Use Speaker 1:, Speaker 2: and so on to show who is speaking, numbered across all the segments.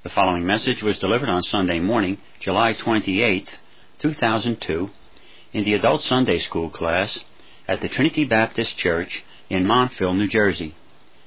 Speaker 1: The following message was delivered on Sunday morning, July 28, 2002, in the Adult Sunday School class at the Trinity Baptist Church in Montville, New Jersey.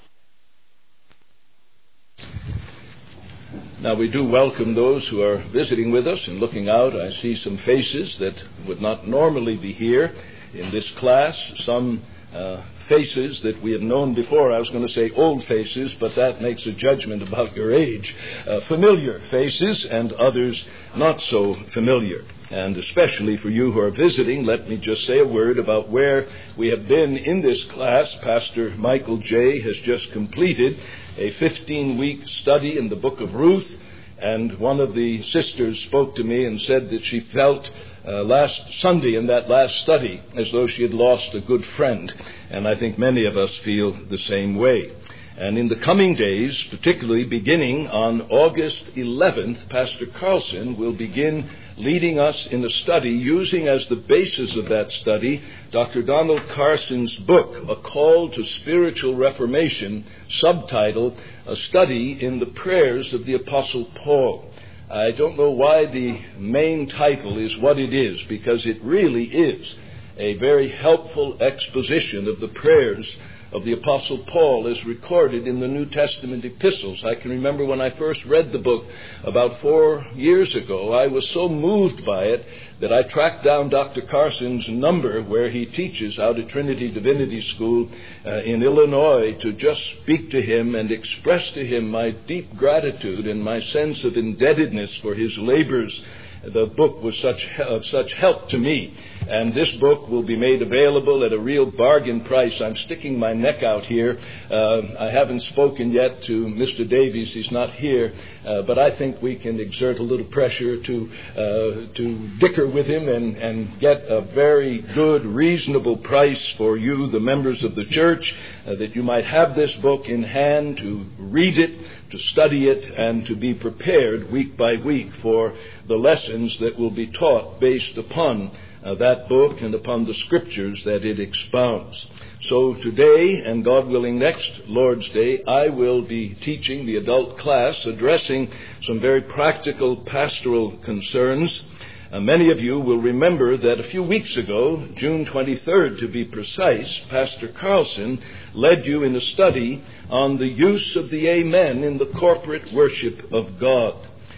Speaker 2: Now, we do welcome those who are visiting with us and looking out. I see some faces that would not normally be here in this class, some faces that we have known before. I was going to say old faces, but that makes a judgment about your age. Familiar faces and others not so familiar. And especially for you who are visiting, let me just say a word about where we have been in this class. Pastor Michael J. has just completed a 15-week study in the book of Ruth, and one of the sisters spoke to me and said that she felt last Sunday in that last study as though she had lost a good friend, and I think many of us feel the same way. And in the coming days, particularly beginning on August 11th, Pastor Carlson will begin leading us in a study using as the basis of that study Dr. Donald Carson's book, A Call to Spiritual Reformation, subtitled, A Study in the Prayers of the Apostle Paul. I don't know why the main title is what it is, because it really is a very helpful exposition of the prayers of the Apostle Paul as recorded in the New Testament epistles. I can remember when I first read the book about 4 years ago, I was so moved by it that I tracked down Dr. Carson's number where he teaches out at Trinity Divinity School in Illinois to just speak to him and express to him my deep gratitude and my sense of indebtedness for his labors. The book was of such help to me. And this book will be made available at a real bargain price. I'm sticking my neck out here. I haven't spoken yet to Mr. Davies. He's not here. But I think we can exert a little pressure to dicker with him and get a very good, reasonable price for you, the members of the church, that you might have this book in hand to read it, to study it, and to be prepared week by week for the lessons that will be taught based upon that book and upon the scriptures that it expounds. So today, and God willing next Lord's Day, I will be teaching the adult class, addressing some very practical pastoral concerns. Many of you will remember that a few weeks ago, June 23rd to be precise, Pastor Carlson led you in a study on the use of the Amen in the corporate worship of God.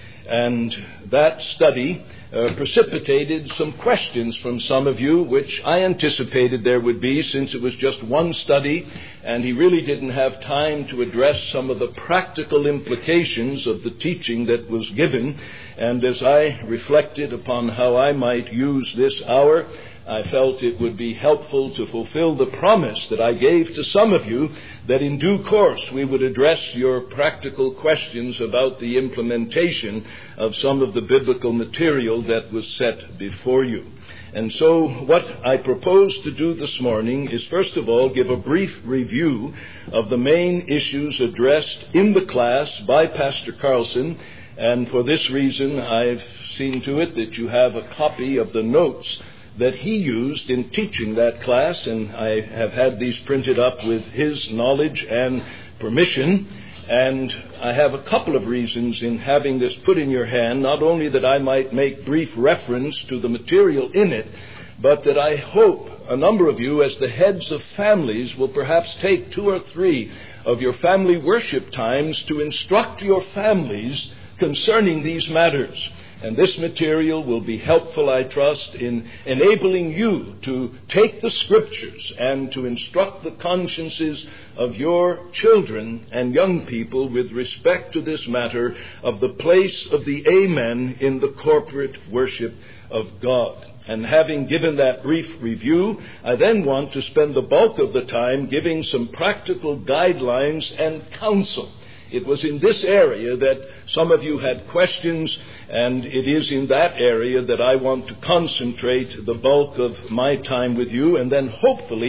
Speaker 2: And that study precipitated some questions from some of you, which I anticipated there would be since it was just one study, and he really didn't have time to address some of the practical implications of the teaching that was given. And as I reflected upon how I might use this hour, I felt it would be helpful to fulfill the promise that I gave to some of you that in due course we would address your practical questions about the implementation of some of the biblical material that was set before you. And so what I propose to do this morning is first of all give a brief review of the main issues addressed in the class by Pastor Carlson. And for this reason, I've seen to it that you have a copy of the notes that he used in teaching that class, and I have had these printed up with his knowledge and permission. And I have a couple of reasons in having this put in your hand, not only that I might make brief reference to the material in it, but that I hope a number of you, as the heads of families, will perhaps take 2 or 3 of your family worship times to instruct your families concerning these matters. And this material will be helpful, I trust, in enabling you to take the scriptures and to instruct the consciences of your children and young people with respect to this matter of the place of the Amen in the corporate worship of God. And having given that brief review, I then want to spend the bulk of the time giving some practical guidelines and counsel. It was in this area that some of you had questions, and it is in that area that I want to concentrate the bulk of my time with you, and then hopefully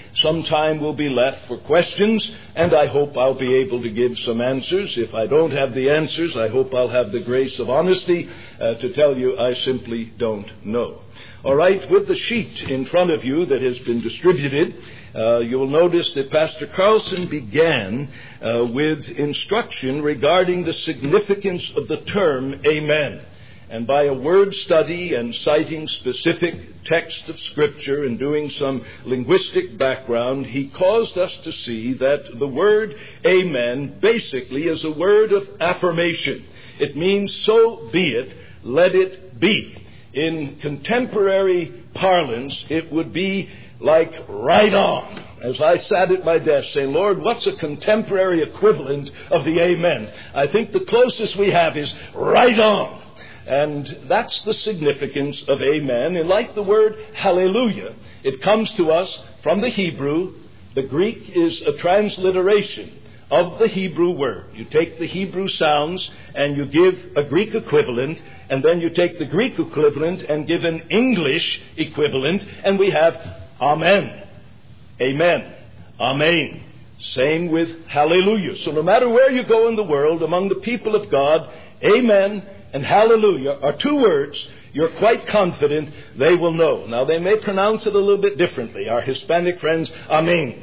Speaker 2: some time will be left for questions, and I hope I'll be able to give some answers. If I don't have the answers, I hope I'll have the grace of honesty to tell you I simply don't know. All right, with the sheet in front of you that has been distributed, you will notice that Pastor Carlson began with instruction regarding the significance of the term amen. And by a word study and citing specific text of Scripture and doing some linguistic background, he caused us to see that the word amen basically is a word of affirmation. It means, so be it, let it be. In contemporary parlance, it would be like right on. As I sat at my desk saying, Lord, what's a contemporary equivalent of the amen? I think the closest we have is right on. And that's the significance of amen. And like the word hallelujah, it comes to us from the Hebrew. The Greek is a transliteration of the Hebrew word. You take the Hebrew sounds and you give a Greek equivalent, and then you take the Greek equivalent and give an English equivalent, and we have amen, amen, amen. Same with hallelujah. So no matter where you go in the world, among the people of God, amen and hallelujah are two words you're quite confident they will know. Now, they may pronounce it a little bit differently. Our Hispanic friends, amen.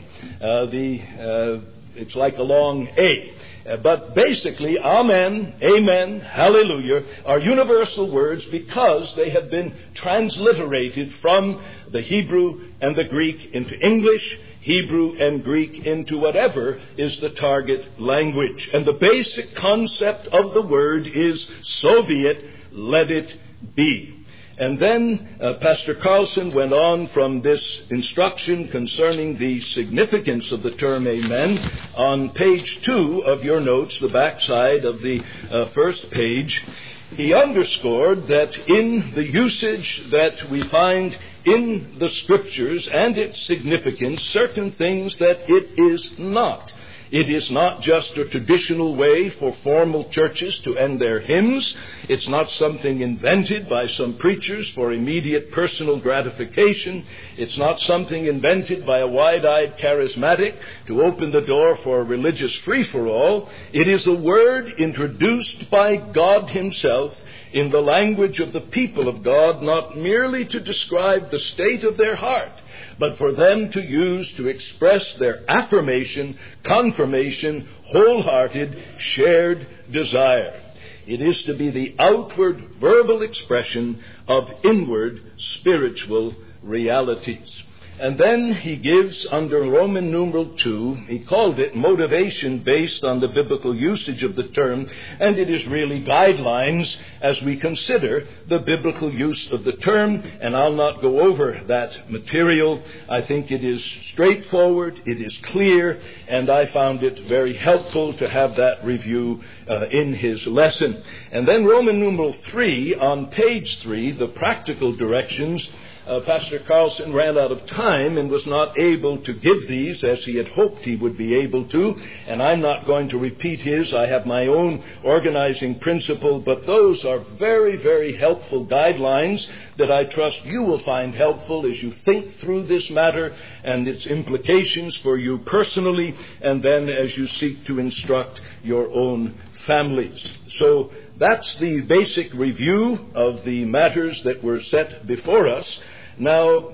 Speaker 2: It's like a long A. But basically, amen, amen, hallelujah are universal words because they have been transliterated from the Hebrew and the Greek into English, Hebrew and Greek into whatever is the target language. And the basic concept of the word is, so be it, let it be. And then Pastor Carlson went on from this instruction concerning the significance of the term amen. On page 2 of your notes, the backside of the first page, he underscored that in the usage that we find in the Scriptures and its significance, certain things that it is not. It is not just a traditional way for formal churches to end their hymns. It's not something invented by some preachers for immediate personal gratification. It's not something invented by a wide-eyed charismatic to open the door for a religious free-for-all. It is a word introduced by God Himself in the language of the people of God, not merely to describe the state of their heart, but for them to use to express their affirmation, confirmation, wholehearted, shared desire. It is to be the outward verbal expression of inward spiritual realities. And then he gives under Roman numeral 2, he called it motivation based on the biblical usage of the term, and it is really guidelines as we consider the biblical use of the term, and I'll not go over that material. I think it is straightforward, it is clear, and I found it very helpful to have that review in his lesson. And then Roman numeral 3, on page 3, the practical directions. Pastor Carlson ran out of time and was not able to give these as he had hoped he would be able to, and I'm not going to repeat his. I have my own organizing principle, but those are very, very helpful guidelines that I trust you will find helpful as you think through this matter and its implications for you personally, and then as you seek to instruct your own families. So that's the basic review of the matters that were set before us. Now,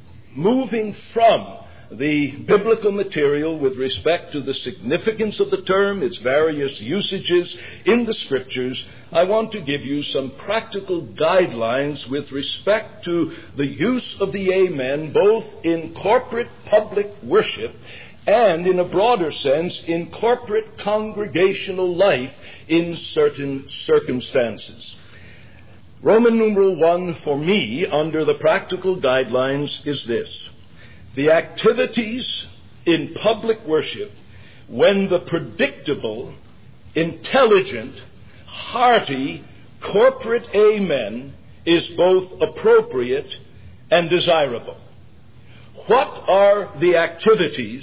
Speaker 2: moving from the biblical material with respect to the significance of the term, its various usages in the Scriptures, I want to give you some practical guidelines with respect to the use of the amen, both in corporate public worship and, in a broader sense, in corporate congregational life in certain circumstances. Roman numeral 1 for me, under the practical guidelines, is this. The activities in public worship, when the predictable, intelligent, hearty, corporate amen is both appropriate and desirable. What are the activities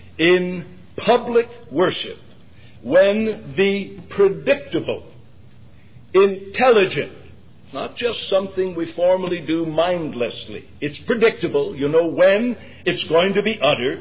Speaker 2: in public worship when the predictable, intelligent, not just something we formally do mindlessly. It's predictable. You know when it's going to be uttered.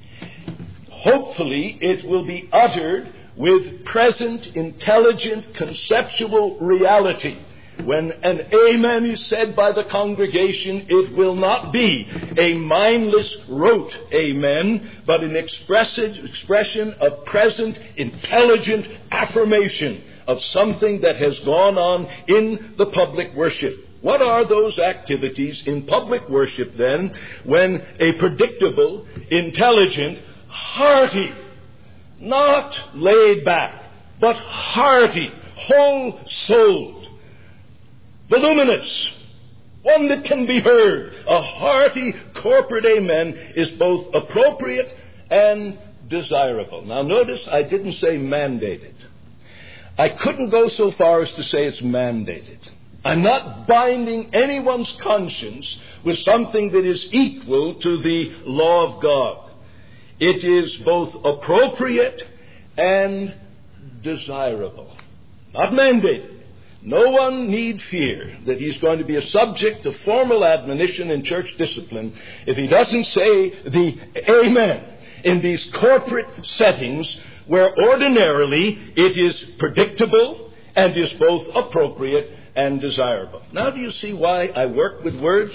Speaker 2: Hopefully, it will be uttered with present, intelligent, conceptual reality. When an amen is said by the congregation, it will not be a mindless, rote amen, but an expression of present, intelligent affirmation of something that has gone on in the public worship. What are those activities in public worship, then, when a predictable, intelligent, hearty, not laid back, but hearty, whole-souled, voluminous, one that can be heard, a hearty corporate amen is both appropriate and desirable. Now notice I didn't say mandated. I couldn't go so far as to say it's mandated. I'm not binding anyone's conscience with something that is equal to the law of God. It is both appropriate and desirable, not mandated. No one need fear that he's going to be a subject of formal admonition in church discipline if he doesn't say the amen in these corporate settings where ordinarily it is predictable and is both appropriate and desirable. Now do you see why I work with words?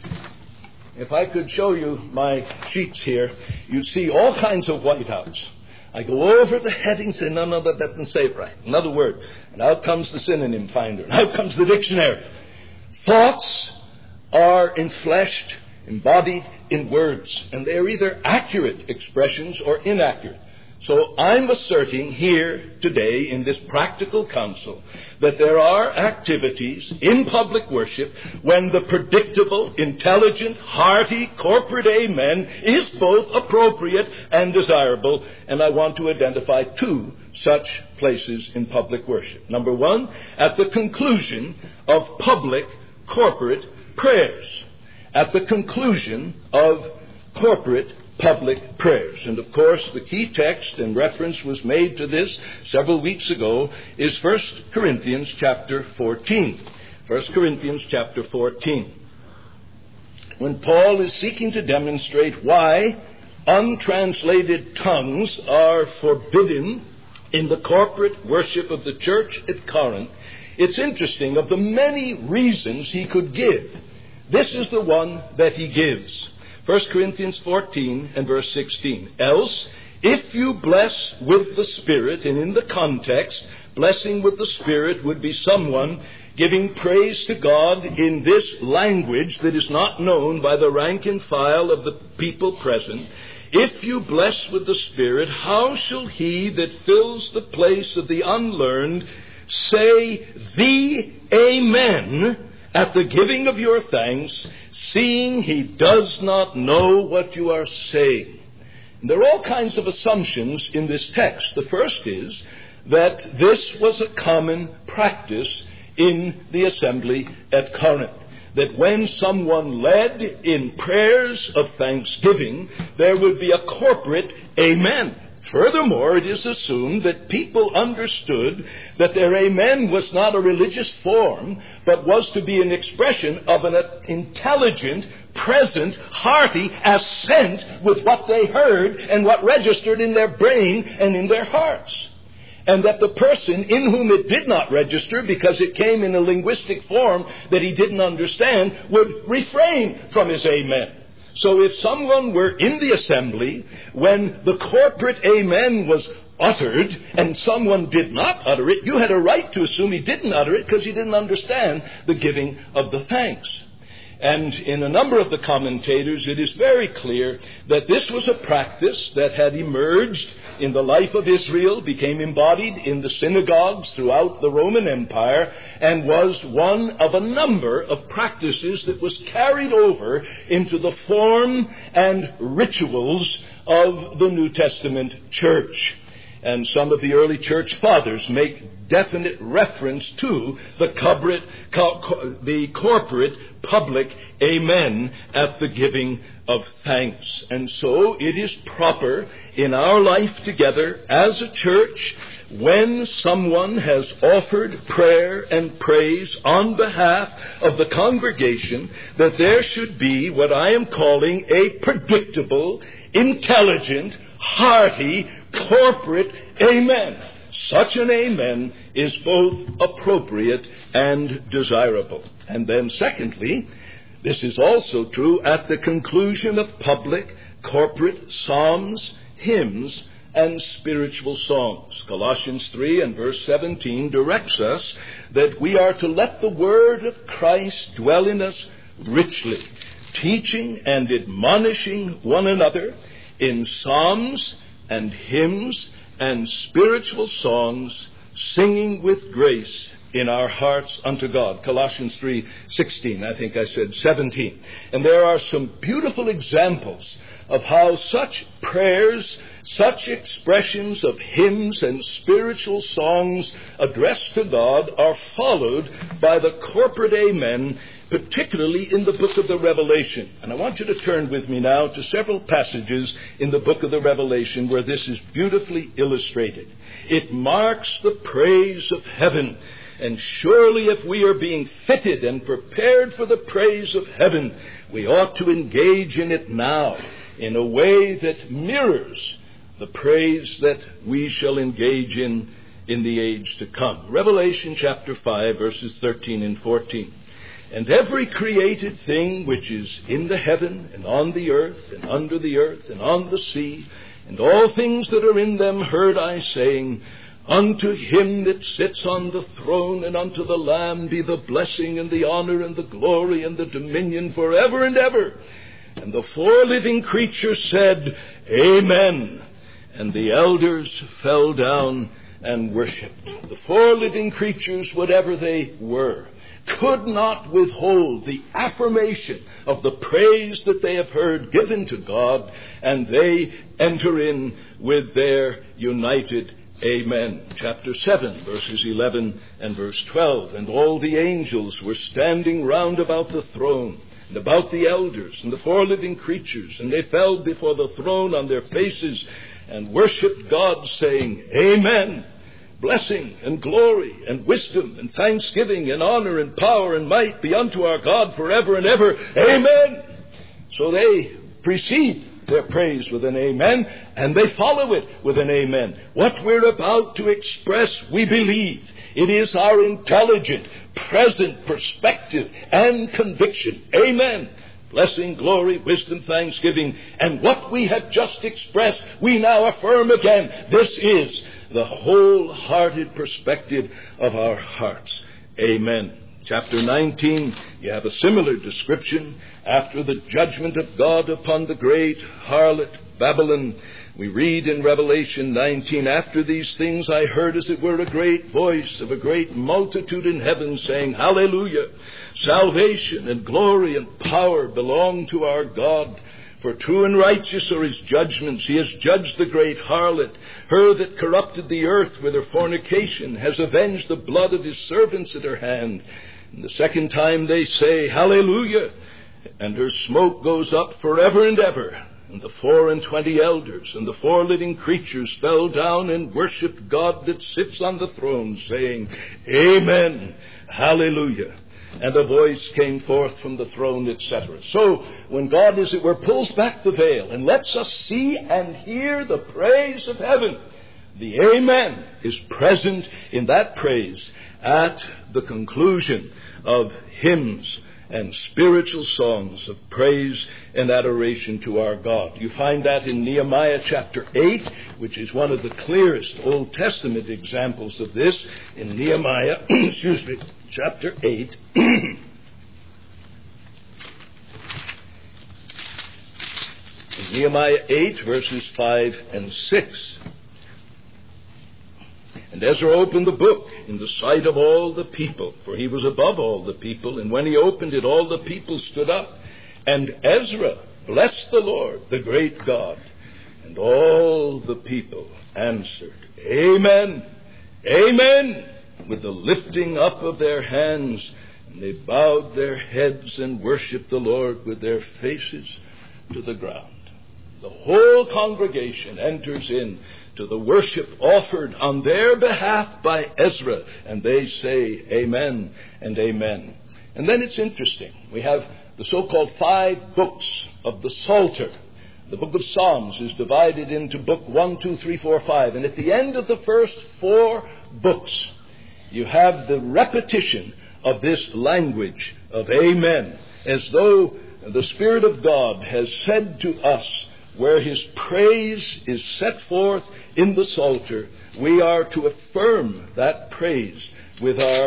Speaker 2: If I could show you my sheets here, you'd see all kinds of whiteouts. I go over the headings and say, no, that doesn't say it right. Another word. And out comes the synonym finder. And out comes the dictionary. Thoughts are enfleshed, embodied in words. And they're either accurate expressions or inaccurate. So I'm asserting here today in this practical counsel that there are activities in public worship when the predictable, intelligent, hearty, corporate amen is both appropriate and desirable. And I want to identify two such places in public worship. Number one, at the conclusion of public corporate prayers. At the conclusion of corporate public prayers. And of course, the key text and reference was made to this several weeks ago is 1 Corinthians chapter 14. 1 Corinthians chapter 14. When Paul is seeking to demonstrate why untranslated tongues are forbidden in the corporate worship of the church at Corinth, it's interesting, of the many reasons he could give, this is the one that he gives. 1 Corinthians 14 and verse 16. Else, if you bless with the Spirit, and in the context, blessing with the Spirit would be someone giving praise to God in this language that is not known by the rank and file of the people present. If you bless with the Spirit, how shall he that fills the place of the unlearned say the Amen at the giving of your thanks, seeing he does not know what you are saying? And there are all kinds of assumptions in this text. The first is that this was a common practice in the assembly at Corinth. That when someone led in prayers of thanksgiving, there would be a corporate amen. Furthermore, it is assumed that people understood that their amen was not a religious form, but was to be an expression of an intelligent, present, hearty assent with what they heard and what registered in their brain and in their hearts. And that the person in whom it did not register, because it came in a linguistic form that he didn't understand, would refrain from his amen. So if someone were in the assembly when the corporate amen was uttered and someone did not utter it, you had a right to assume he didn't utter it because he didn't understand the giving of the thanks. And in a number of the commentators, it is very clear that this was a practice that had emerged in the life of Israel, became embodied in the synagogues throughout the Roman Empire, and was one of a number of practices that was carried over into the form and rituals of the New Testament church. And some of the early church fathers make definite reference to the corporate public amen at the giving of thanks. And so it is proper in our life together as a church, when someone has offered prayer and praise on behalf of the congregation, that there should be what I am calling a predictable, intelligent, hearty, corporate amen. Such an amen is both appropriate and desirable. And then secondly, this is also true at the conclusion of public, corporate psalms, hymns, and spiritual songs. Colossians 3 and verse 17 directs us that we are to let the word of Christ dwell in us richly, teaching and admonishing one another in psalms and hymns and spiritual songs, singing with grace in our hearts unto God. Colossians 3:16, I think I said 17. And there are some beautiful examples of how such prayers, such expressions of hymns and spiritual songs addressed to God are followed by the corporate amen, particularly in the book of the Revelation. And I want you to turn with me now to several passages in the book of the Revelation where this is beautifully illustrated. It marks the praise of heaven. And surely if we are being fitted and prepared for the praise of heaven, we ought to engage in it now in a way that mirrors the praise that we shall engage in the age to come. Revelation chapter 5, verses 13 and 14. And every created thing which is in the heaven and on the earth and under the earth and on the sea, and all things that are in them, heard I saying, Unto him that sits on the throne and unto the Lamb be the blessing and the honor and the glory and the dominion forever and ever. And the four living creatures said, Amen. And the elders fell down and worshipped. The four living creatures, whatever they were, could not withhold the affirmation of the praise that they have heard given to God, and they enter in with their united Amen. Chapter 7, verses 11 and verse 12. And all the angels were standing round about the throne, and about the elders, and the four living creatures, and they fell before the throne on their faces, and worshipped God, saying, Amen. Blessing and glory and wisdom and thanksgiving and honor and power and might be unto our God forever and ever. Amen. So they precede their praise with an amen, and they follow it with an amen. What we're about to express, we believe. It is our intelligent, present perspective and conviction. Amen. Blessing, glory, wisdom, thanksgiving. And what we have just expressed, we now affirm again. This is the wholehearted perspective of our hearts. Amen. Chapter 19, you have a similar description. After the judgment of God upon the great harlot Babylon, we read in Revelation 19, After these things I heard as it were a great voice of a great multitude in heaven saying, Hallelujah! Salvation and glory and power belong to our God. For true and righteous are his judgments. He has judged the great harlot, her that corrupted the earth with her fornication, has avenged the blood of his servants at her hand. And the second time they say, Hallelujah! And her smoke goes up forever and ever. And the 24 elders and the four living creatures fell down and worshipped God that sits on the throne, saying, Amen, Hallelujah. And a voice came forth from the throne, etc. So, when God, as it were, pulls back the veil and lets us see and hear the praise of heaven, the Amen is present in that praise at the conclusion of hymns and spiritual songs of praise and adoration to our God. You find that in Nehemiah chapter 8, which is one of the clearest Old Testament examples of this. In Nehemiah, chapter 8, in Nehemiah 8, verses 5 and 6. And Ezra opened the book in the sight of all the people, for he was above all the people. And when he opened it, all the people stood up. And Ezra blessed the Lord, the great God. And all the people answered, Amen, amen, with the lifting up of their hands. And they bowed their heads and worshiped the Lord with their faces to the ground. The whole congregation enters in to the worship offered on their behalf by Ezra, and they say amen and amen. And then it's interesting. We have the so-called 5 books of the Psalter. The book of Psalms is divided into book 1, 2, 3, 4, 5. And at the end of the first 4 books, you have the repetition of this language of amen, as though the Spirit of God has said to us, where His praise is set forth in the Psalter, we are to affirm that praise with our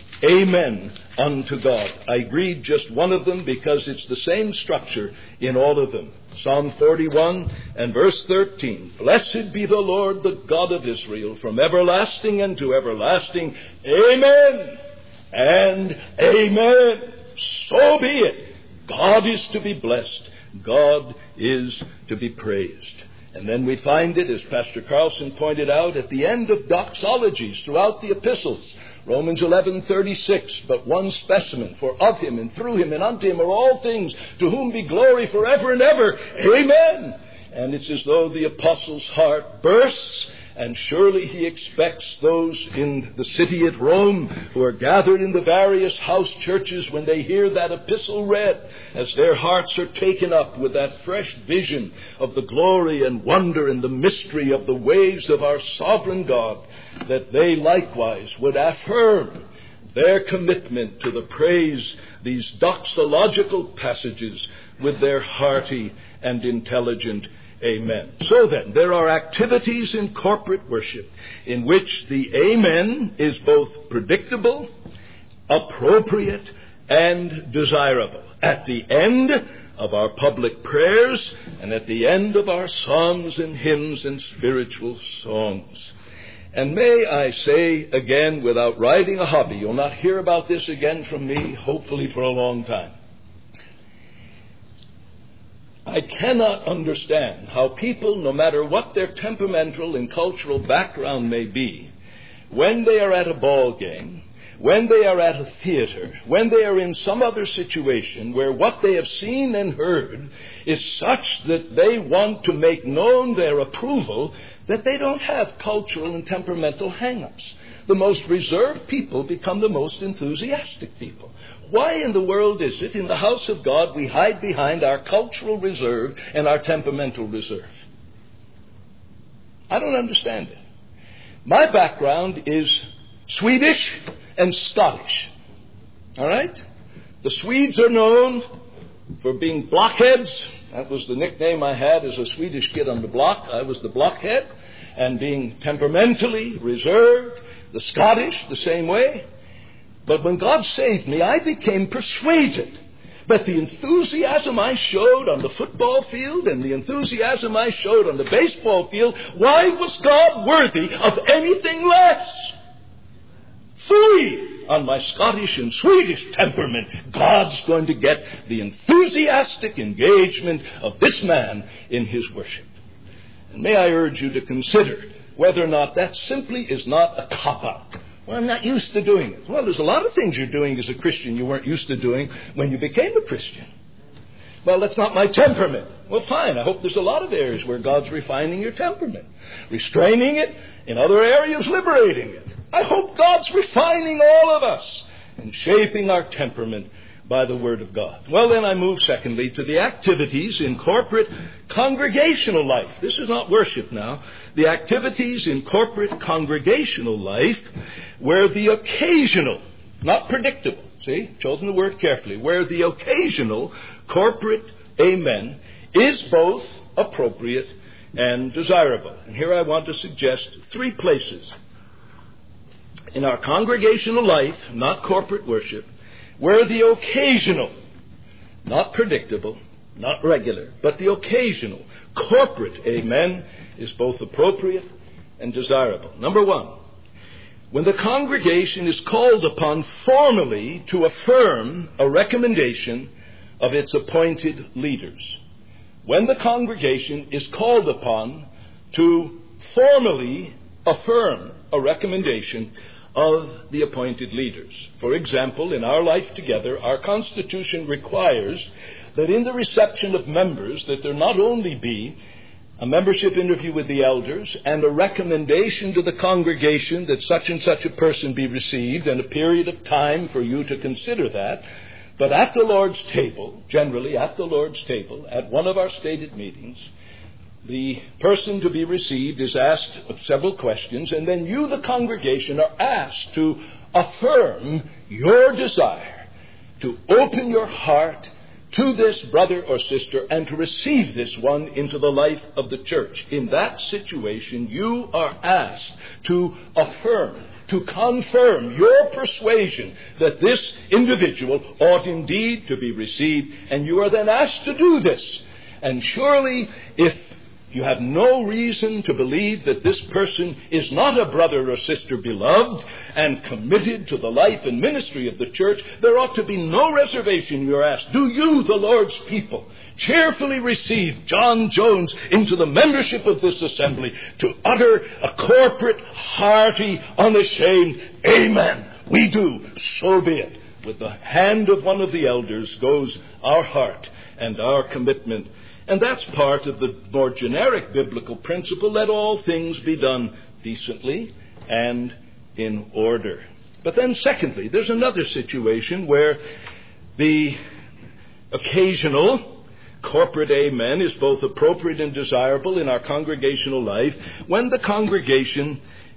Speaker 2: amen unto God. I read just one of them because it's the same structure in all of them. Psalm 41 and verse 13. Blessed be the Lord, the God of Israel, from everlasting and to everlasting. Amen and amen. So be it. God is to be blessed. God is to be praised. And then we find it, as Pastor Carlson pointed out, at the end of doxologies throughout the epistles. Romans 11:36, but one specimen, for of Him and through Him and unto Him are all things, to whom be glory forever and ever. Amen. And it's as though the apostle's heart bursts, and surely he expects those in the city at Rome who are gathered in the various house churches, when they hear that epistle read, as their hearts are taken up with that fresh vision of the glory and wonder and the mystery of the ways of our sovereign God, that they likewise would affirm their commitment to the praise, these doxological passages, with their hearty and intelligent amen. So then, there are activities in corporate worship in which the amen is both predictable, appropriate, and desirable. At the end of our public prayers and at the end of our psalms and hymns and spiritual songs. And may I say again, without riding a hobby, you'll not hear about this again from me, hopefully for a long time. I cannot understand how people, no matter what their temperamental and cultural background may be, when they are at a ball game, when they are at a theater, when they are in some other situation where what they have seen and heard is such that they want to make known their approval, that they don't have cultural and temperamental hang-ups. The most reserved people become the most enthusiastic people. Why in the world is it in the house of God we hide behind our cultural reserve and our temperamental reserve? I don't understand it. My background is Swedish and Scottish. All right? The Swedes are known for being blockheads. That was the nickname I had as a Swedish kid on the block. I was the blockhead. And being temperamentally reserved. The Scottish, the same way. But when God saved me, I became persuaded that the enthusiasm I showed on the football field and the enthusiasm I showed on the baseball field, why was God worthy of anything less? Free on my Scottish and Swedish temperament, God's going to get the enthusiastic engagement of this man in his worship. And may I urge you to consider whether or not that simply is not a cop-out. Well, I'm not used to doing it. Well, there's a lot of things you're doing as a Christian you weren't used to doing when you became a Christian. Well, that's not my temperament. Well, fine. I hope there's a lot of areas where God's refining your temperament, restraining it, in other areas liberating it. I hope God's refining all of us and shaping our temperament by the Word of God. Well, then I move secondly to the activities in corporate congregational life. This is not worship now. The activities in corporate congregational life where the occasional, not predictable, see, chosen the word carefully, where the occasional corporate amen is both appropriate and desirable. And here I want to suggest 3 places in our congregational life, not corporate worship, where the occasional, not predictable, not regular, but the occasional corporate amen is both appropriate and desirable. Number 1, when the congregation is called upon formally to affirm a recommendation of its appointed leaders. When the congregation is called upon to formally affirm a recommendation of the appointed leaders. For example, in our life together, our Constitution requires that in the reception of members, that there not only be a membership interview with the elders and a recommendation to the congregation that such and such a person be received and a period of time for you to consider that, but at the Lord's table, generally at the Lord's table, at one of our stated meetings, the person to be received is asked several questions, and then you, the congregation, are asked to affirm your desire to open your heart to this brother or sister and to receive this one into the life of the church. In that situation, you are asked to affirm, to confirm your persuasion that this individual ought indeed to be received, and you are then asked to do this. And surely, if you have no reason to believe that this person is not a brother or sister beloved and committed to the life and ministry of the church, there ought to be no reservation. You're asked, do you, the Lord's people, cheerfully receive John Jones into the membership of this assembly to utter a corporate, hearty, unashamed, amen? We do. So be it. With the hand of one of the elders goes our heart and our commitment. And that's part of the more generic biblical principle, let all things be done decently and in order. But then secondly, there's another situation where the occasional corporate amen is both appropriate and desirable in our congregational life when the congregation,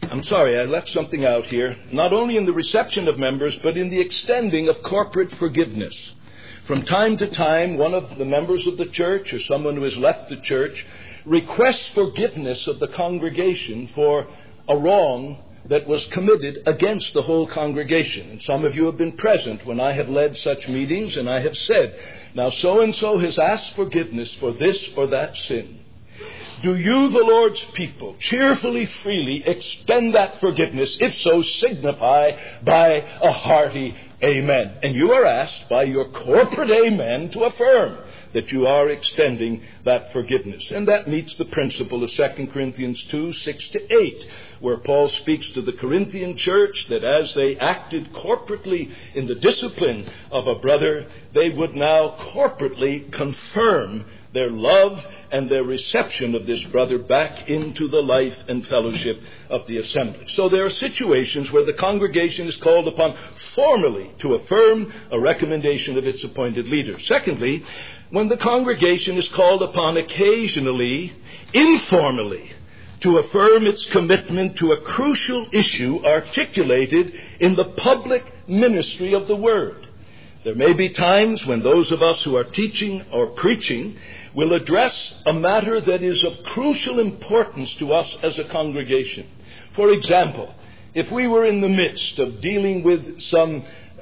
Speaker 2: I left something out here, not only in the reception of members, but in the extending of corporate forgiveness. From time to time, one of the members of the church or someone who has left the church requests forgiveness of the congregation for a wrong that was committed against the whole congregation. And some of you have been present when I have led such meetings, and I have said, now so-and-so has asked forgiveness for this or that sin. Do you, the Lord's people, cheerfully, freely extend that forgiveness? If so, signify by a hearty amen. And you are asked by your corporate amen to affirm that you are extending that forgiveness. And that meets the principle of 2 Corinthians 2, 6-8, where Paul speaks to the Corinthian church that as they acted corporately in the discipline of a brother, they would now corporately confirm their love and their reception of this brother back into the life and fellowship of the assembly. So there are situations where the congregation is called upon formally to affirm a recommendation of its appointed leader. Secondly, when the congregation is called upon occasionally, informally, to affirm its commitment to a crucial issue articulated in the public ministry of the Word. There may be times when those of us who are teaching or preaching will address a matter that is of crucial importance to us as a congregation. For example, if we were in the midst of dealing with some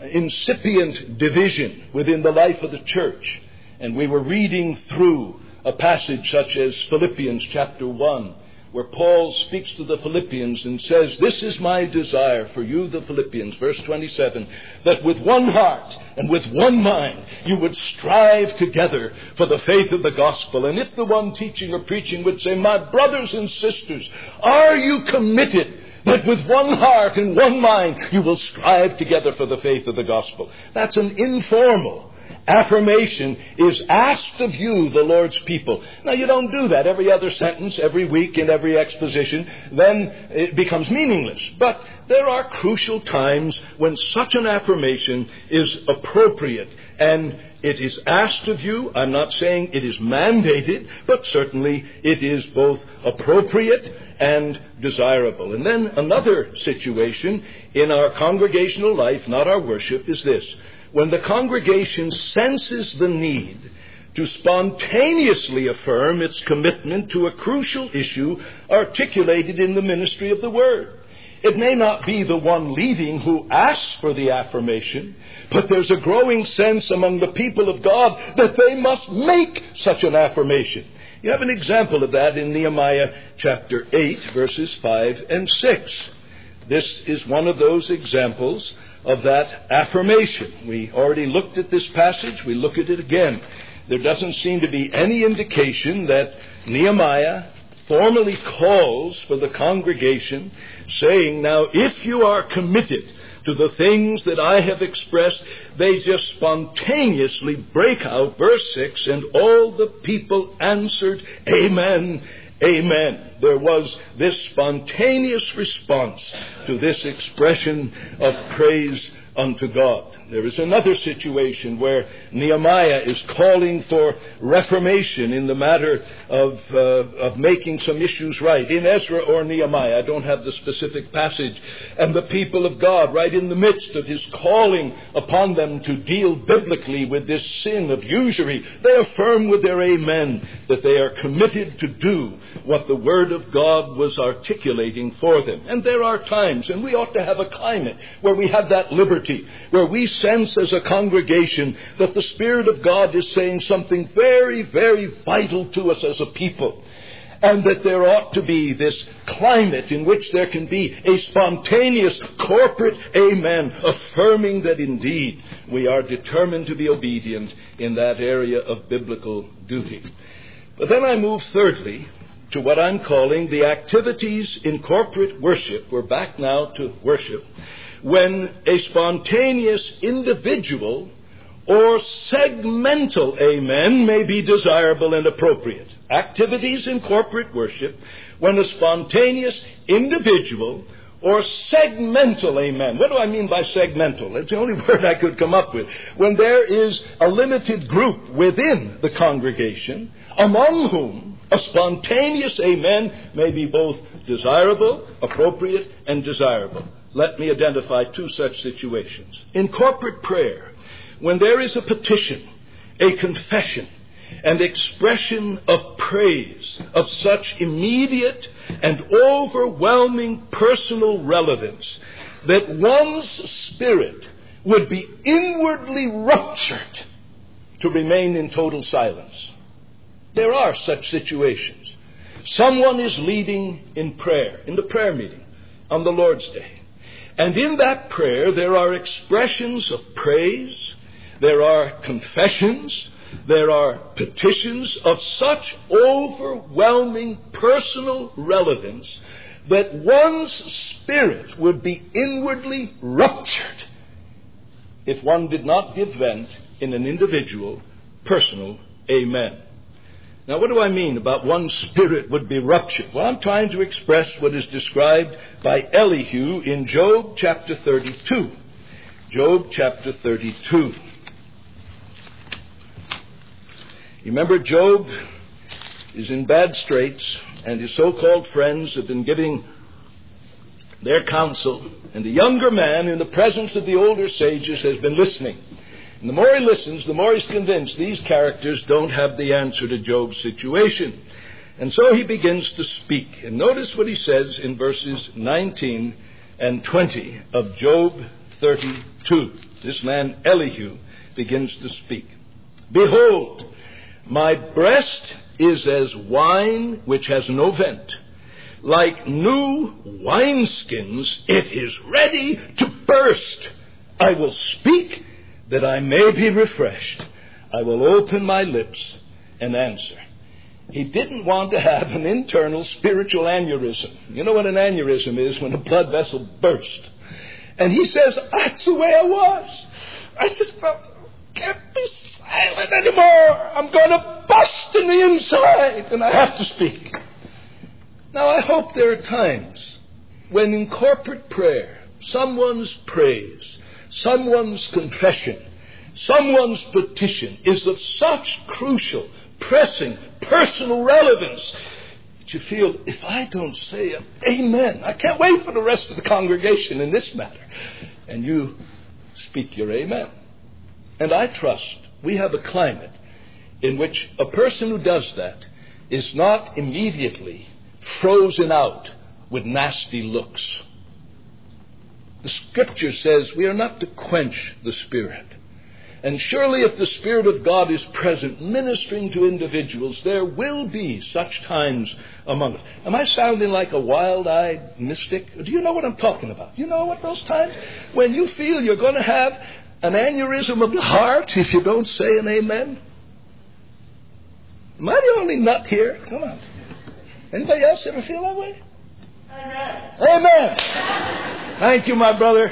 Speaker 2: incipient division within the life of the church, and we were reading through a passage such as Philippians chapter 1, where Paul speaks to the Philippians and says, this is my desire for you, the Philippians, verse 27, that with one heart and with one mind you would strive together for the faith of the gospel. And if the one teaching or preaching would say, my brothers and sisters, are you committed that with one heart and one mind you will strive together for the faith of the gospel? That's an informal affirmation is asked of you, the Lord's people. Now, you don't do that every other sentence, every week, in every exposition. Then it becomes meaningless. But there are crucial times when such an affirmation is appropriate. And it is asked of you. I'm not saying it is mandated, but certainly it is both appropriate and desirable. And then another situation in our congregational life, not our worship, is this. When the congregation senses the need to spontaneously affirm its commitment to a crucial issue articulated in the ministry of the Word. It may not be the one leading who asks for the affirmation, but there's a growing sense among the people of God that they must make such an affirmation. You have an example of that in Nehemiah chapter 8, verses 5 and 6. This is one of those examples of that affirmation. We already looked at this passage. We look at it again. There doesn't seem to be any indication that Nehemiah formally calls for the congregation, saying, now, if you are committed to the things that I have expressed, they just spontaneously break out. Verse 6, and all the people answered, Amen, Amen. There was this spontaneous response to this expression of praise unto God. There is another situation where Nehemiah is calling for reformation in the matter of making some issues right. In Ezra or Nehemiah, I don't have the specific passage. And the people of God, right in the midst of his calling upon them to deal biblically with this sin of usury, they affirm with their amen that they are committed to do what the Word of God was articulating for them. And there are times, and we ought to have a climate where we have that liberty, where we sense as a congregation that the Spirit of God is saying something very, very vital to us as a people. And that there ought to be this climate in which there can be a spontaneous corporate amen, affirming that indeed we are determined to be obedient in that area of biblical duty. But then I move thirdly to what I'm calling the activities in corporate worship. We're back now to worship, when a spontaneous individual or segmental amen may be desirable and appropriate. Activities in corporate worship when a spontaneous individual or segmental amen. What do I mean by segmental? That's the only word I could come up with. When there is a limited group within the congregation among whom a spontaneous amen may be both desirable, appropriate, and desirable. Let me identify two such situations. In corporate prayer, when there is a petition, a confession, and expression of praise of such immediate and overwhelming personal relevance that one's spirit would be inwardly ruptured to remain in total silence. There are such situations. Someone is leading in prayer, in the prayer meeting on the Lord's Day. And in that prayer, there are expressions of praise, there are confessions, there are petitions of such overwhelming personal relevance that one's spirit would be inwardly ruptured if one did not give vent in an individual, personal amen. Now, what do I mean about one's spirit would be ruptured? Well, I'm trying to express what is described by Elihu in Job chapter 32. Job chapter 32. You remember, Job is in bad straits, and his so-called friends have been giving their counsel, and the younger man, in the presence of the older sages, has been listening. And the more he listens, the more he's convinced these characters don't have the answer to Job's situation. And so he begins to speak. And notice what he says in verses 19 and 20 of Job 32. This man Elihu begins to speak. Behold, my breast is as wine which has no vent. Like new wineskins, it is ready to burst. I will speak that I may be refreshed. I will open my lips and answer. He didn't want to have an internal spiritual aneurysm. You know what an aneurysm is? When a blood vessel bursts. And he says, that's the way I was. I just felt, can't be silent anymore. I'm going to bust in the inside, and I have to speak. Now, I hope there are times when in corporate prayer, someone's praise, someone's confession, someone's petition is of such crucial, pressing, personal relevance that you feel, if I don't say an amen, I can't wait for the rest of the congregation in this matter. And you speak your amen. And I trust we have a climate in which a person who does that is not immediately frozen out with nasty looks. The Scripture says we are not to quench the Spirit. And surely if the Spirit of God is present, ministering to individuals, there will be such times among us. Am I sounding like a wild-eyed mystic? Do you know what I'm talking about? You know what those times? When you feel you're going to have an aneurysm of the heart if you don't say an amen? Am I the only nut here? Come on. Anybody else ever feel that way? Amen. Amen. Thank you, my brother.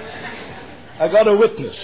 Speaker 2: I got a witness.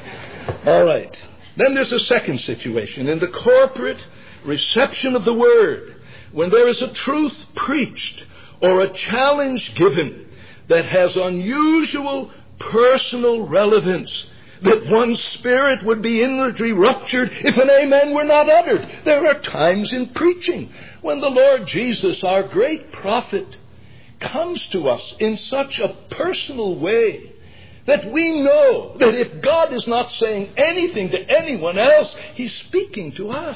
Speaker 2: All right. Then there's a second situation. In the corporate reception of the Word, when there is a truth preached or a challenge given that has unusual personal relevance, that one's spirit would be inwardly ruptured if an amen were not uttered. There are times in preaching when the Lord Jesus, our great prophet, comes to us in such a personal way that we know that if God is not saying anything to anyone else, He's speaking to us.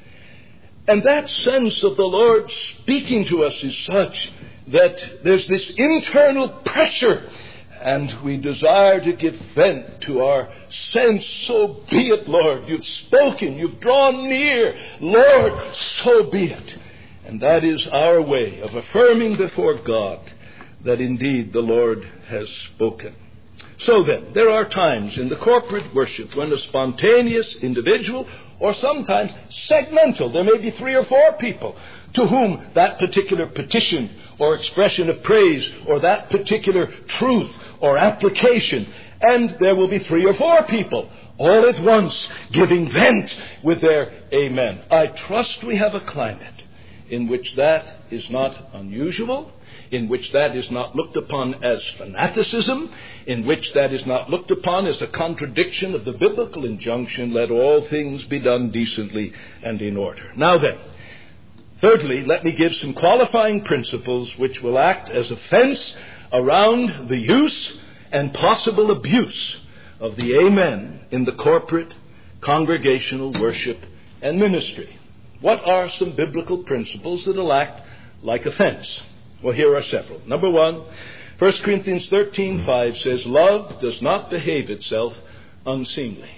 Speaker 2: And that sense of the Lord speaking to us is such that there's this internal pressure, and we desire to give vent to our sense. So be it, Lord. You've spoken. You've drawn near. Lord, so be it. And that is our way of affirming before God that indeed the Lord has spoken. So then, there are times in the corporate worship when a spontaneous individual, or sometimes segmental, there may be 3 or 4 people to whom that particular petition or expression of praise or that particular truth or application, and there will be 3 or 4 people all at once giving vent with their amen. I trust we have a climate in which that is not unusual, in which that is not looked upon as fanaticism, in which that is not looked upon as a contradiction of the biblical injunction, let all things be done decently and in order. Now then, thirdly, let me give some qualifying principles which will act as a fence around the use and possible abuse of the amen in the corporate congregational worship and ministry. What are some biblical principles that will act like a fence? Well, here are several. Number 1, 1 Corinthians 13:5 says, love does not behave itself unseemly.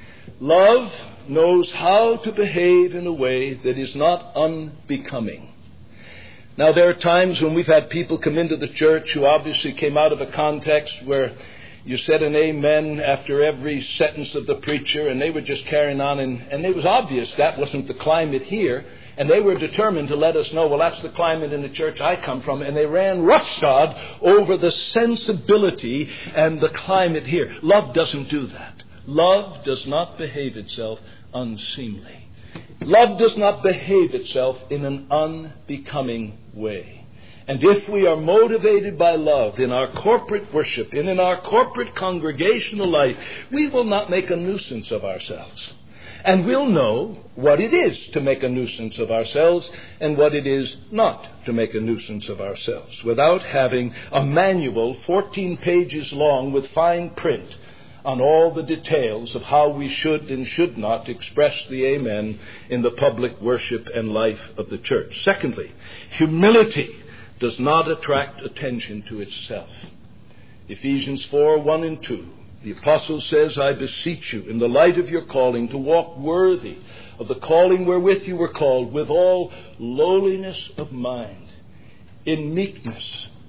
Speaker 2: Love knows how to behave in a way that is not unbecoming. Now, there are times when we've had people come into the church who obviously came out of a context where you said an amen after every sentence of the preacher, and they were just carrying on, and it was obvious that wasn't the climate here. And they were determined to let us know, well, that's the climate in the church I come from. And they ran roughshod over the sensibility and the climate here. Love doesn't do that. Love does not behave itself unseemly. Love does not behave itself in an unbecoming way. And if we are motivated by love in our corporate worship and in our corporate congregational life, we will not make a nuisance of ourselves. And we'll know what it is to make a nuisance of ourselves and what it is not to make a nuisance of ourselves, without having a manual 14 pages long with fine print on all the details of how we should and should not express the amen in the public worship and life of the church. Secondly, humility does not attract attention to itself. Ephesians 4:1 and 2. The apostle says, I beseech you, in the light of your calling, to walk worthy of the calling wherewith you were called, with all lowliness of mind, in meekness,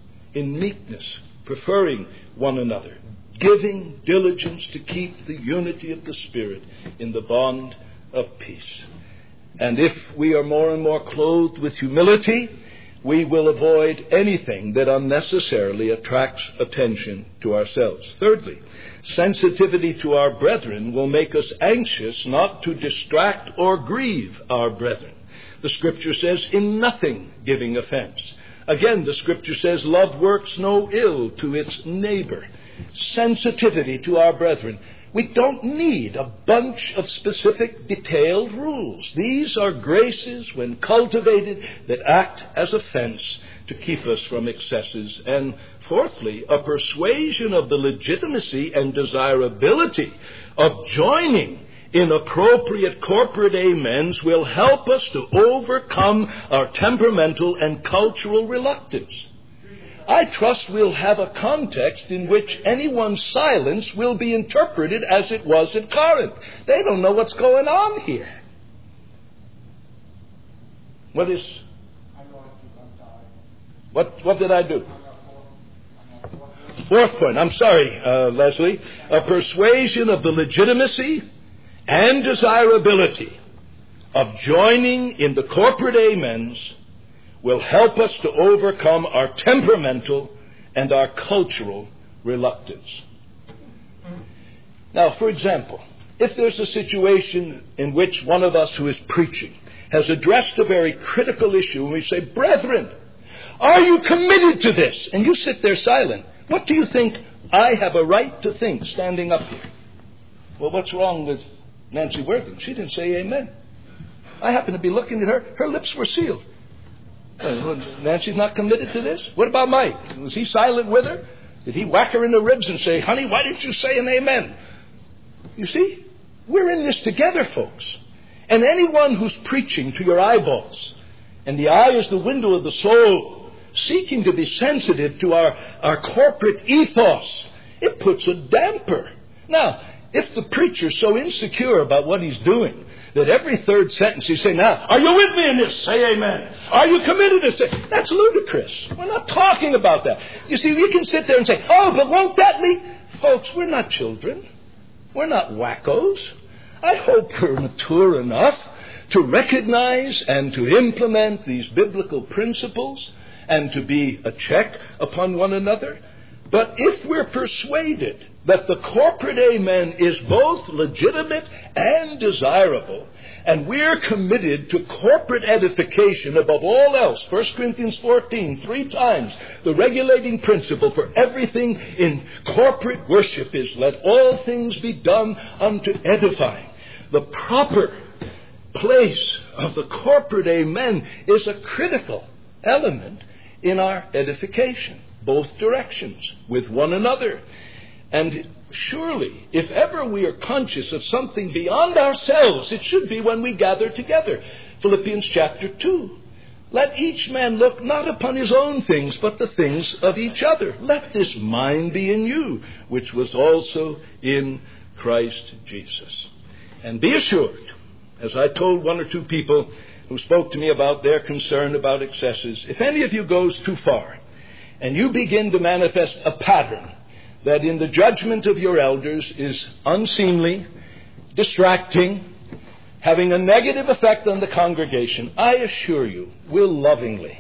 Speaker 2: preferring one another, giving diligence to keep the unity of the Spirit in the bond of peace. And if we are more and more clothed with humility, we will avoid anything that unnecessarily attracts attention to ourselves. Thirdly, sensitivity to our brethren will make us anxious not to distract or grieve our brethren. The Scripture says, in nothing giving offense. Again, the Scripture says, love works no ill to its neighbor. Sensitivity to our brethren. We don't need a bunch of specific detailed rules. These are graces, when cultivated, that act as a fence to keep us from excesses. And fourthly, a persuasion of the legitimacy and desirability of joining in appropriate corporate amens will help us to overcome our temperamental and cultural reluctance. I trust we'll have a context in which anyone's silence will be interpreted as it was at Corinth. They don't know what's going on here. What did I do? Fourth point. I'm sorry, Leslie. A persuasion of the legitimacy and desirability of joining in the corporate amens will help us to overcome our temperamental and our cultural reluctance. Now, for example, if there's a situation in which one of us who is preaching has addressed a very critical issue, and we say, "Brethren, are you committed to this?" And you sit there silent. What do you think I have a right to think standing up here? Well, what's wrong with Nancy Worthing? She didn't say amen. I happened to be looking at her. Her lips were sealed. Nancy's not committed to this? What about Mike? Was he silent with her? Did he whack her in the ribs and say, "Honey, why didn't you say an amen?" You see, we're in this together, folks. And anyone who's preaching to your eyeballs, and the eye is the window of the soul, seeking to be sensitive to our corporate ethos, it puts a damper. Now, if the preacher's so insecure about what he's doing that every third sentence he's saying, "Now, are you with me in this? Say amen. Are you committed to this?" That's ludicrous. We're not talking about that. You see, we can sit there and say, "Oh, but won't that lead?" Folks, we're not children. We're not wackos. I hope we're mature enough to recognize and to implement these biblical principles and to be a check upon one another. But if we're persuaded that the corporate amen is both legitimate and desirable, and we're committed to corporate edification above all else, 1 Corinthians 14, 3 times, the regulating principle for everything in corporate worship is, "Let all things be done unto edifying." The proper place of the corporate amen is a critical element in our edification, both directions, with one another. And surely, if ever we are conscious of something beyond ourselves, it should be when we gather together. Philippians chapter 2. Let each man look not upon his own things, but the things of each other. Let this mind be in you, which was also in Christ Jesus. And be assured, as I told one or two people who spoke to me about their concern about excesses, if any of you goes too far, and you begin to manifest a pattern that in the judgment of your elders is unseemly, distracting, having a negative effect on the congregation, I assure you, we'll lovingly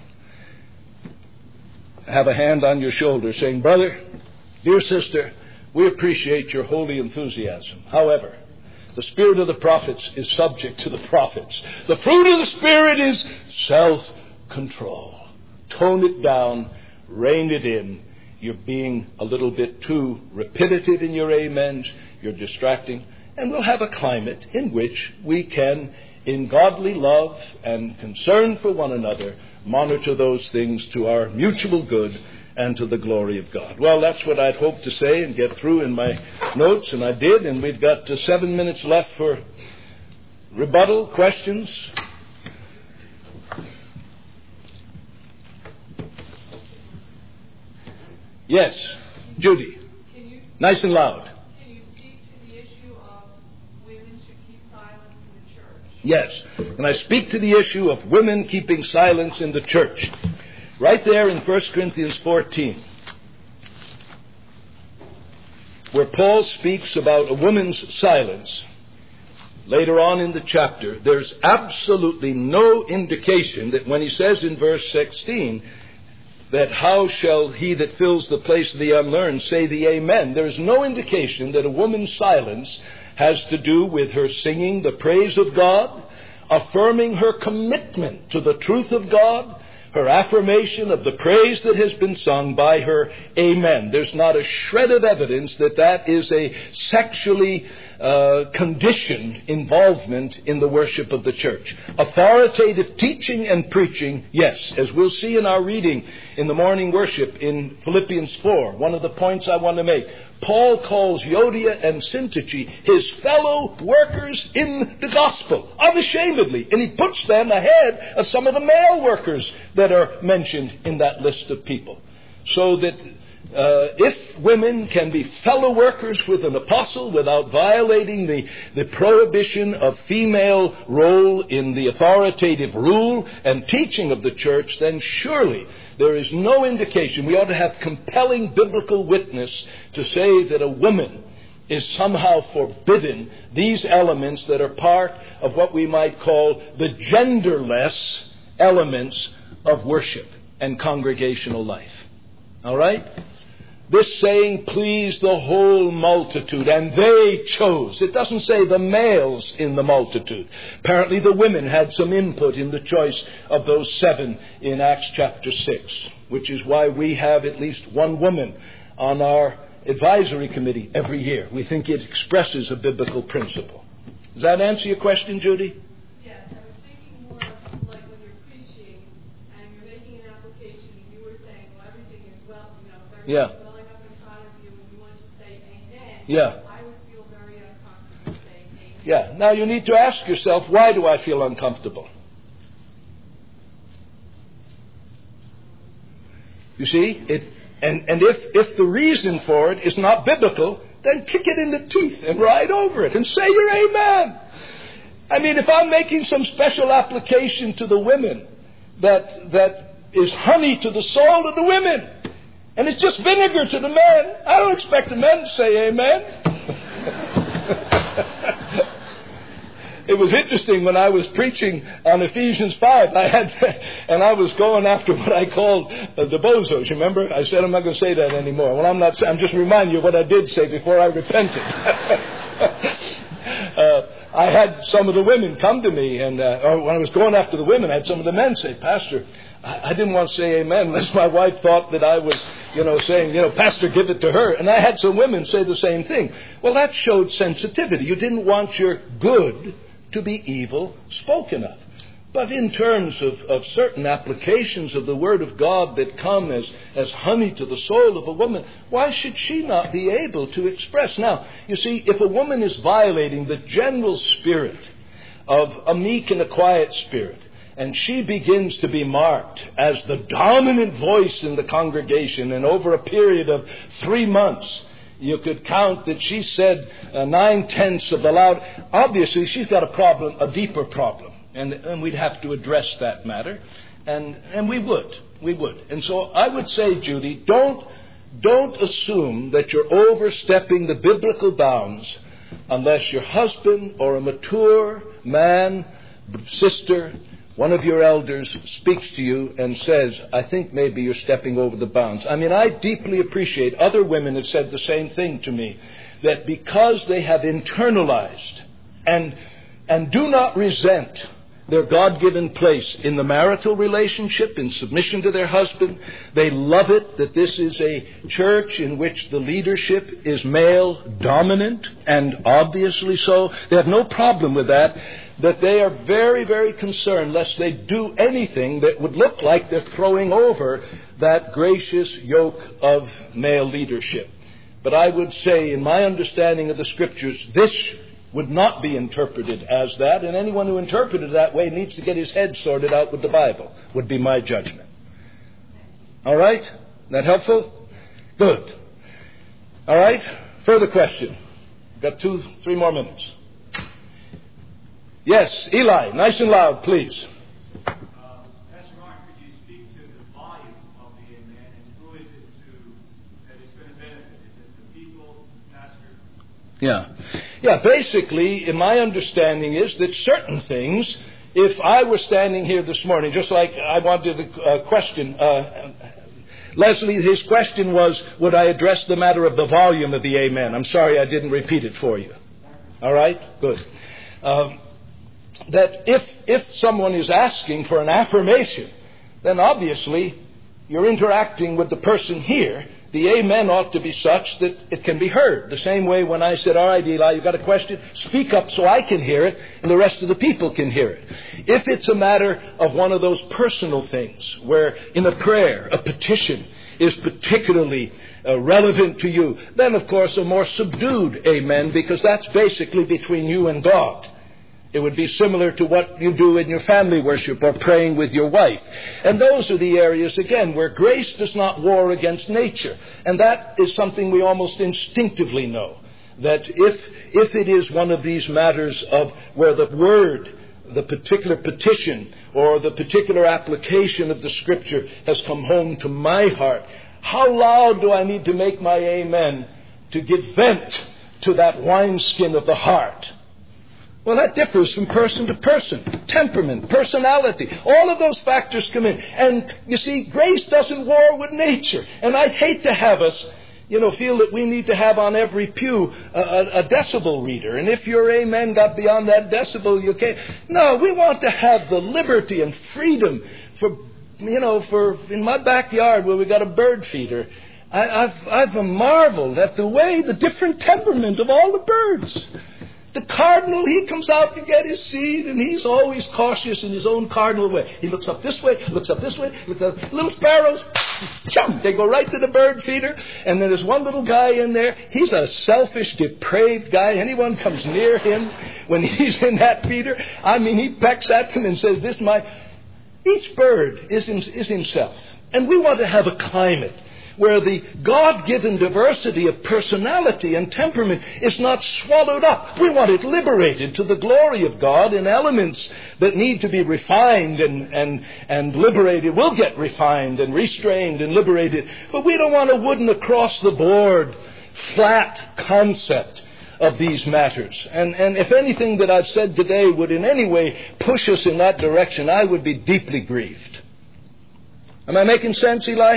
Speaker 2: have a hand on your shoulder saying, "Brother, dear sister, we appreciate your holy enthusiasm. However, the spirit of the prophets is subject to the prophets. The fruit of the Spirit is self-control. Tone it down, rein it in. You're being a little bit too repetitive in your amens. You're distracting." And we'll have a climate in which we can, in godly love and concern for one another, monitor those things to our mutual good and to the glory of God. Well, that's what I'd hoped to say and get through in my notes, and I did, and we've got 7 minutes left for rebuttal, questions. Yes, Judy. Nice and loud.
Speaker 3: Can you speak to the issue of women should keep silence in the church?
Speaker 2: Yes, and I speak to the issue of women keeping silence in the church. Right there in 1 Corinthians 14, where Paul speaks about a woman's silence, later on in the chapter, there's absolutely no indication that when he says in verse 16, that how shall he that fills the place of the unlearned say the amen? There is no indication that a woman's silence has to do with her singing the praise of God, affirming her commitment to the truth of God, her affirmation of the praise that has been sung by her amen. There's not a shred of evidence that that is a sexually conditioned involvement in the worship of the church. Authoritative teaching and preaching, yes, as we'll see in our reading in the morning worship in Philippians 4, one of the points I want to make. Paul calls Euodia and Syntyche his fellow workers in the gospel, unashamedly, and he puts them ahead of some of the male workers that are mentioned in that list of people. So that if women can be fellow workers with an apostle without violating the prohibition of female role in the authoritative rule and teaching of the church, then surely there is no indication. We ought to have compelling biblical witness to say that a woman is somehow forbidden these elements that are part of what we might call the genderless elements of worship and congregational life. All right? This saying pleased the whole multitude, and they chose. It doesn't say the males in the multitude. Apparently the women had some input in the choice of those 7 in Acts chapter 6, which is why we have at least one woman on our advisory committee every year. We think it expresses a biblical principle. Does that answer your question, Judy?
Speaker 3: Yes, I was thinking more of like when you're preaching and you're making an application and you were saying, well, everything is well, everything's welling up inside of you and you want to say amen.
Speaker 2: Yeah.
Speaker 3: I would feel very uncomfortable saying amen.
Speaker 2: Yeah. Now you need to ask yourself, why do I feel uncomfortable? You see, and if the reason for it is not biblical, then kick it in the teeth and ride over it and say your amen. I mean, if I'm making some special application to the women that is honey to the soul of the women, and it's just vinegar to the men, I don't expect the men to say amen. It was interesting when I was preaching on Ephesians 5. I was going after what I called the bozos. You remember? I said I'm not going to say that anymore. Well, I'm not. I'm just reminding you of what I did say before I repented. I had some of the women come to me, and when I was going after the women, I had some of the men say, "Pastor, I didn't want to say amen unless my wife thought that I was, saying, Pastor, give it to her." And I had some women say the same thing. Well, that showed sensitivity. You didn't want your good to be evil spoken of. But in terms of certain applications of the Word of God that come as honey to the soul of a woman, why should she not be able to express? Now, you see, if a woman is violating the general spirit of a meek and a quiet spirit, and she begins to be marked as the dominant voice in the congregation, and over a period of 3 months, you could count that she said 9/10 of the loud. Obviously, she's got a problem, a deeper problem, and we'd have to address that matter, and we would. And so I would say, Judy, don't assume that you're overstepping the biblical bounds unless your husband or a mature man, sister, one of your elders speaks to you and says, "I think maybe you're stepping over the bounds." I mean, I deeply appreciate other women have said the same thing to me, that because they have internalized and do not resent their God-given place in the marital relationship, in submission to their husband, they love it that this is a church in which the leadership is male dominant, and obviously so. They have no problem with that they are very, very concerned lest they do anything that would look like they're throwing over that gracious yoke of male leadership. But I would say, in my understanding of the Scriptures, this would not be interpreted as that, and anyone who interpreted it that way needs to get his head sorted out with the Bible, would be my judgment. All right? That helpful? Good. All right? Further question. Got 2-3 more minutes. Yes, Eli, nice and loud, please.
Speaker 4: Pastor Mark, could you speak to the volume of the amen, and who is it that it's going to benefit? Is it the people, Pastor?
Speaker 2: Yeah, basically, in my understanding is that certain things, if I were standing here this morning, just like I wanted the question, Leslie, his question was, would I address the matter of the volume of the amen? I'm sorry I didn't repeat it for you. All right? Good. That if someone is asking for an affirmation, then obviously you're interacting with the person here. The amen ought to be such that it can be heard. The same way when I said, "All right, Eli, you've got a question? Speak up so I can hear it and the rest of the people can hear it." If it's a matter of one of those personal things where in a prayer, a petition is particularly relevant to you, then of course a more subdued amen, because that's basically between you and God. It would be similar to what you do in your family worship or praying with your wife. And those are the areas, again, where grace does not war against nature. And that is something we almost instinctively know. That if it is one of these matters of where the word, the particular petition, or the particular application of the Scripture has come home to my heart, how loud do I need to make my amen to give vent to that wineskin of the heart? Well, that differs from person to person. Temperament, personality, all of those factors come in. And, you see, grace doesn't war with nature. And I'd hate to have us, feel that we need to have on every pew a decibel reader. And if your amen got beyond that decibel, you can't. No, we want to have the liberty and freedom for in my backyard where we got a bird feeder. I've marveled at the different temperament of all the birds. The cardinal, he comes out to get his seed, and he's always cautious in his own cardinal way. He looks up this way, looks up this way, looks up. Little sparrows, chum, they go right to the bird feeder. And then there's one little guy in there. He's a selfish, depraved guy. Anyone comes near him when he's in that feeder, he pecks at them and says, "This is my..." Each bird is himself. And we want to have a climate where the God-given diversity of personality and temperament is not swallowed up. We want it liberated to the glory of God in elements that need to be refined and liberated. Will get refined and restrained and liberated. But we don't want a wooden across-the-board, flat concept of these matters. And if anything that I've said today would in any way push us in that direction, I would be deeply grieved. Am I making sense, Eli?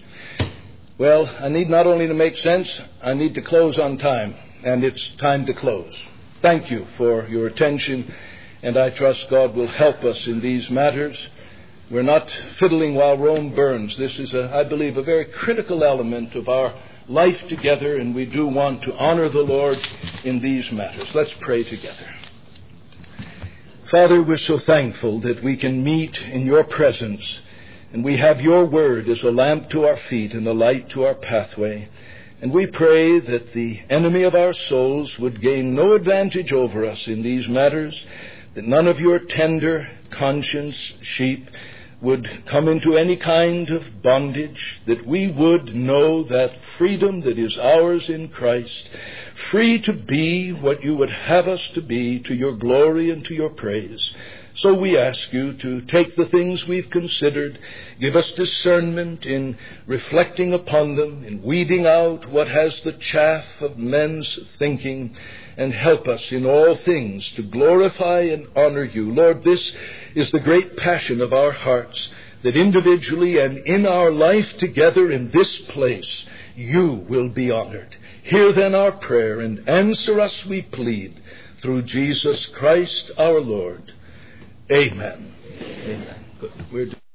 Speaker 2: Well, I need not only to make sense, I need to close on time. And it's time to close. Thank you for your attention, and I trust God will help us in these matters. We're not fiddling while Rome burns. This is, I believe, a very critical element of our life together, and we do want to honor the Lord in these matters. Let's pray together. Father, we're so thankful that we can meet in your presence, and we have your word as a lamp to our feet and a light to our pathway. And we pray that the enemy of our souls would gain no advantage over us in these matters, that none of your tender conscience sheep would come into any kind of bondage, that we would know that freedom that is ours in Christ, free to be what you would have us to be, to your glory and to your praise. So we ask you to take the things we've considered, give us discernment in reflecting upon them, in weeding out what has the chaff of men's thinking, and help us in all things to glorify and honor you. Lord, this is the great passion of our hearts, that individually and in our life together in this place, you will be honored. Hear then our prayer and answer us, we plead, through Jesus Christ our Lord. Amen. Amen. Good.